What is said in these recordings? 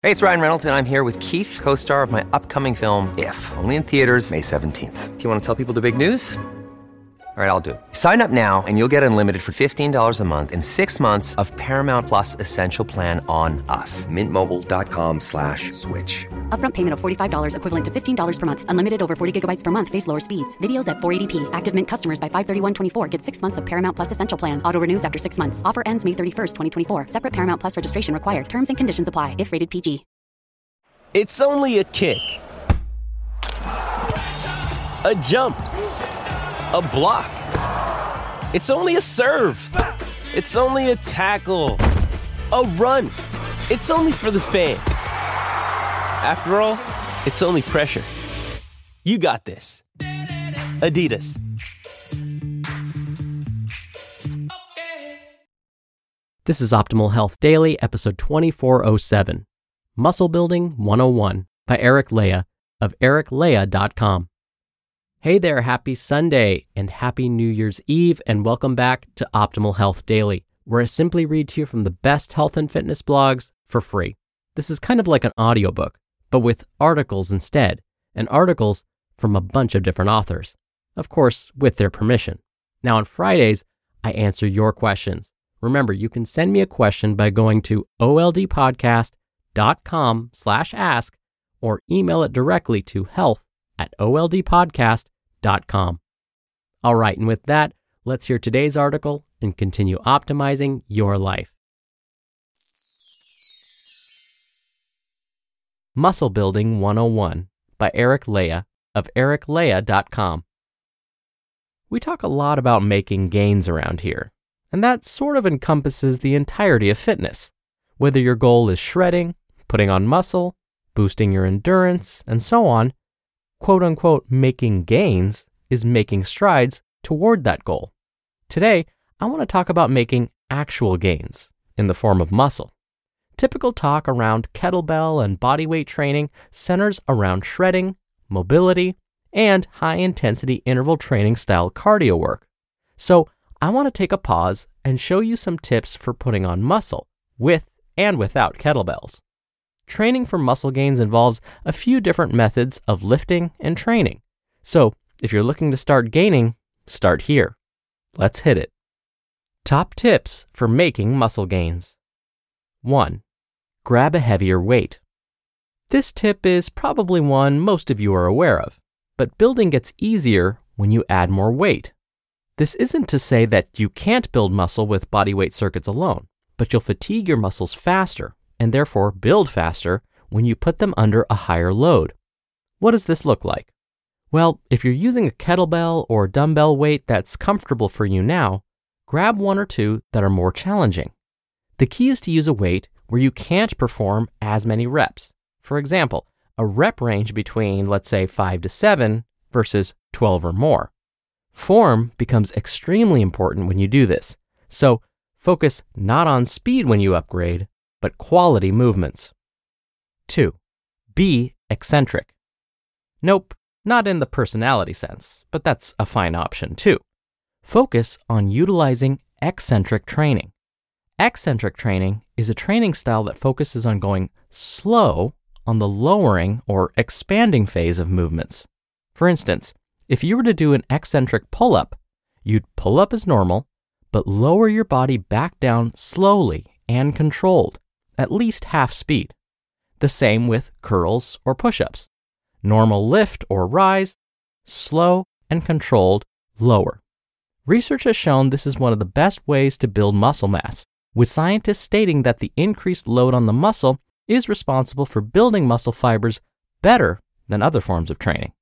Hey, it's Ryan Reynolds, and I'm here with Keith, co-star of my upcoming film, If, only in theaters May 17th. Do you want to tell people the big news? All right, I'll do it. Sign up now and you'll get unlimited for $15 a month and 6 months of Paramount Plus Essential Plan on us. MintMobile.com/switch. Upfront payment of $45 equivalent to $15 per month. Unlimited over 40 gigabytes per month. Face lower speeds. Videos at 480p. Active Mint customers by 531.24 get 6 months of Paramount Plus Essential Plan. Auto renews after 6 months. Offer ends May 31st, 2024. Separate Paramount Plus registration required. Terms and conditions apply if rated PG. It's only a kick. A jump. A block. It's only a serve. It's only a tackle. A run. It's only for the fans. After all, it's only pressure. You got this. Adidas. This is Optimal Health Daily, episode 2407, Muscle Building 101 by Eric Lea of ericlea.com. Hey there, happy Sunday and happy New Year's Eve, and welcome back to Optimal Health Daily, where I simply read to you from the best health and fitness blogs for free. This is kind of like an audiobook, but with articles instead, and articles from a bunch of different authors, of course, with their permission. Now on Fridays, I answer your questions. Remember, you can send me a question by going to oldpodcast.com/ask or email it directly to health@oldpodcast.com. All right, and with that, let's hear today's article and continue optimizing your life. Muscle Building 101 by Eric Lea of ericlea.com. We talk a lot about making gains around here, and that sort of encompasses the entirety of fitness. Whether your goal is shredding, putting on muscle, boosting your endurance, and so on, quote-unquote making gains is making strides toward that goal. Today, I want to talk about making actual gains in the form of muscle. Typical talk around kettlebell and bodyweight training centers around shredding, mobility, and high-intensity interval training style cardio work. So I want to take a pause and show you some tips for putting on muscle with and without kettlebells. Training for muscle gains involves a few different methods of lifting and training. So if you're looking to start gaining, start here. Let's hit it. Top tips for making muscle gains. 1. Grab a heavier weight. This tip is probably one most of you are aware of, but building gets easier when you add more weight. This isn't to say that you can't build muscle with bodyweight circuits alone, but you'll fatigue your muscles faster and therefore build faster when you put them under a higher load. What does this look like? Well, if you're using a kettlebell or dumbbell weight that's comfortable for you now, grab one or two that are more challenging. The key is to use a weight where you can't perform as many reps. For example, a rep range between, let's say, 5 to 7 versus 12 or more. Form becomes extremely important when you do this, so focus not on speed when you upgrade, but quality movements. 2. Be eccentric. Nope, not in the personality sense, but that's a fine option too. Focus on utilizing eccentric training. Eccentric training is a training style that focuses on going slow on the lowering or expanding phase of movements. For instance, if you were to do an eccentric pull-up, you'd pull up as normal, but lower your body back down slowly and controlled, at least half speed. The same with curls or push-ups. Normal lift or rise, slow and controlled lower. Research has shown this is one of the best ways to build muscle mass, with scientists stating that the increased load on the muscle is responsible for building muscle fibers better than other forms of training.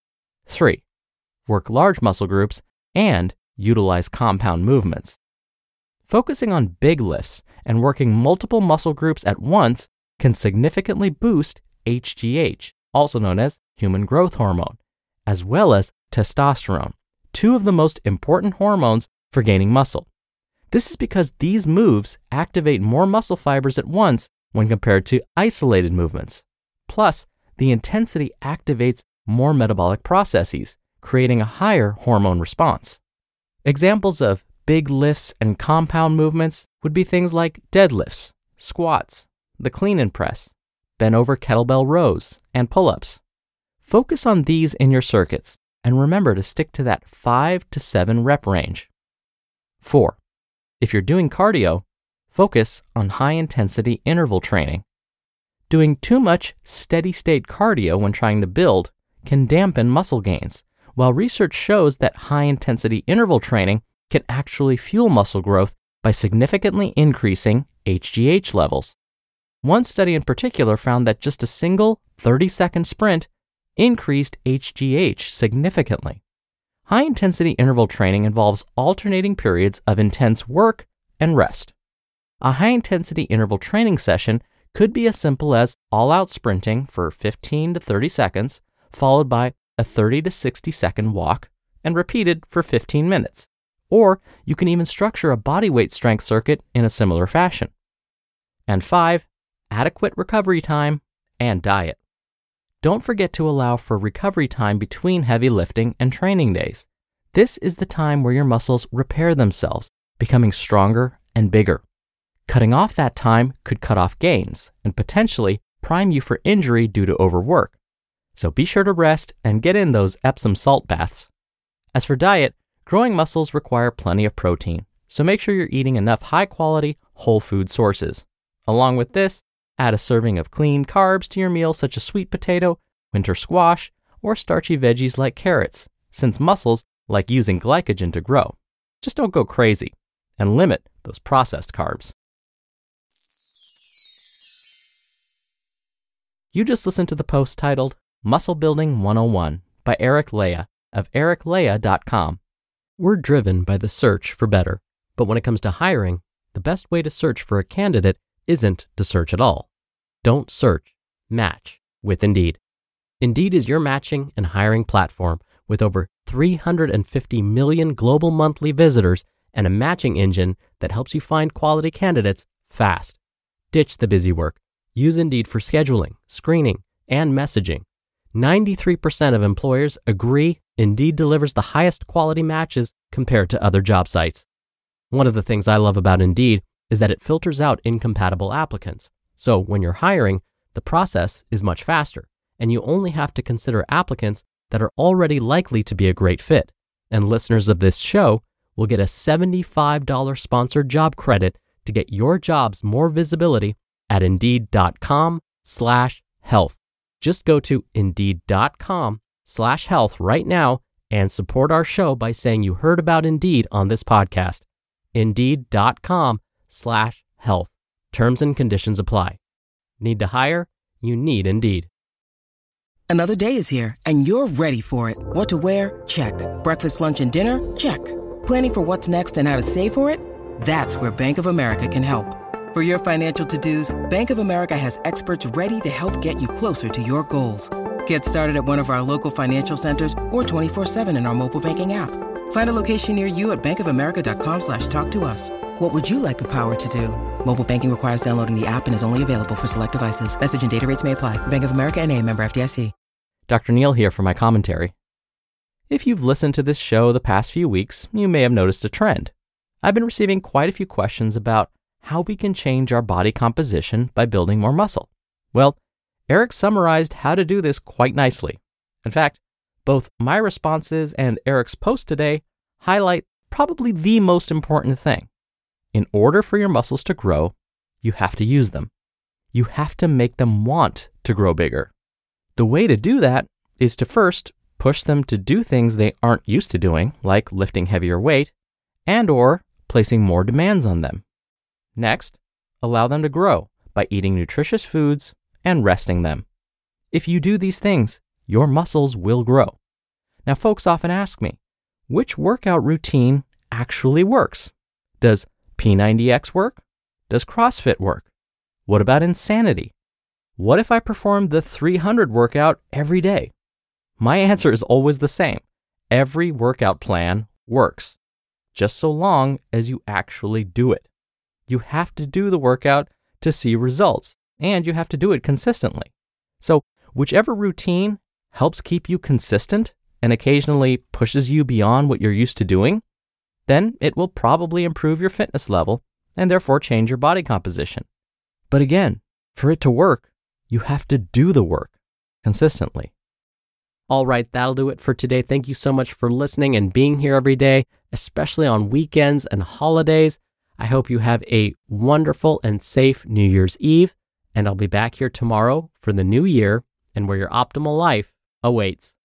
3. Work large muscle groups and utilize compound movements. Focusing on big lifts and working multiple muscle groups at once can significantly boost HGH, also known as human growth hormone, as well as testosterone, two of the most important hormones for gaining muscle. This is because these moves activate more muscle fibers at once when compared to isolated movements. Plus, the intensity activates more metabolic processes, creating a higher hormone response. Examples of big lifts and compound movements would be things like deadlifts, squats, the clean and press, bent over kettlebell rows, and pull-ups. Focus on these in your circuits, and remember to stick to that 5 to 7 rep range. 4. If you're doing cardio, focus on high-intensity interval training. Doing too much steady-state cardio when trying to build can dampen muscle gains, while research shows that high-intensity interval training can actually fuel muscle growth by significantly increasing HGH levels. One study in particular found that just a single 30-second sprint increased HGH significantly. High-intensity interval training involves alternating periods of intense work and rest. A high-intensity interval training session could be as simple as all-out sprinting for 15 to 30 seconds, followed by a 30 to 60-second walk, and repeated for 15 minutes. Or you can even structure a bodyweight strength circuit in a similar fashion. And 5, adequate recovery time and diet. Don't forget to allow for recovery time between heavy lifting and training days. This is the time where your muscles repair themselves, becoming stronger and bigger. Cutting off that time could cut off gains and potentially prime you for injury due to overwork. So be sure to rest and get in those Epsom salt baths. As for diet, growing muscles require plenty of protein, so make sure you're eating enough high-quality, whole food sources. Along with this, add a serving of clean carbs to your meal such as sweet potato, winter squash, or starchy veggies like carrots, since muscles like using glycogen to grow. Just don't go crazy, and limit those processed carbs. You just listened to the post titled Muscle Building 101 by Eric Lea of ericlea.com. We're driven by the search for better, but when it comes to hiring, the best way to search for a candidate isn't to search at all. Don't search, match with Indeed. Indeed is your matching and hiring platform with over 350 million global monthly visitors and a matching engine that helps you find quality candidates fast. Ditch the busy work. Use Indeed for scheduling, screening, and messaging. 93% of employers agree Indeed delivers the highest quality matches compared to other job sites. One of the things I love about Indeed is that it filters out incompatible applicants. So when you're hiring, the process is much faster, and you only have to consider applicants that are already likely to be a great fit. And listeners of this show will get a $75 sponsored job credit to get your jobs more visibility at Indeed.com/health. Just go to Indeed.com/health right now and support our show by saying you heard about Indeed on this podcast. Indeed.com/health. Terms and conditions apply. Need to hire? You need Indeed. Another day is here, and you're ready for it. What to wear? Check. Breakfast, lunch, and dinner? Check. Planning for what's next and how to save for it? That's where Bank of America can help. For your financial to-dos, Bank of America has experts ready to help get you closer to your goals. Get started at one of our local financial centers or 24/7 in our mobile banking app. Find a location near you at bankofamerica.com/talktous. What would you like the power to do? Mobile banking requires downloading the app and is only available for select devices. Message and data rates may apply. Bank of America N.A., member FDIC. Dr. Neal here for my commentary. If you've listened to this show the past few weeks, you may have noticed a trend. I've been receiving quite a few questions about how we can change our body composition by building more muscle. Well, Eric summarized how to do this quite nicely. In fact, both my responses and Eric's post today highlight probably the most important thing. In order for your muscles to grow, you have to use them. You have to make them want to grow bigger. The way to do that is to first push them to do things they aren't used to doing, like lifting heavier weight, and/or placing more demands on them. Next, allow them to grow by eating nutritious foods and resting them. If you do these things, your muscles will grow. Now, folks often ask me, which workout routine actually works? Does P90X work? Does CrossFit work? What about Insanity? What if I performed the 300 workout every day? My answer is always the same. Every workout plan works, just so long as you actually do it. You have to do the workout to see results, and you have to do it consistently. So whichever routine helps keep you consistent and occasionally pushes you beyond what you're used to doing, then it will probably improve your fitness level and therefore change your body composition. But again, for it to work, You have to do the work consistently. All right, that'll do it for today. Thank you so much for listening and being here every day, especially on weekends and holidays. I hope you have a wonderful and safe New Year's Eve, and I'll be back here tomorrow for the new year and where your optimal life awaits.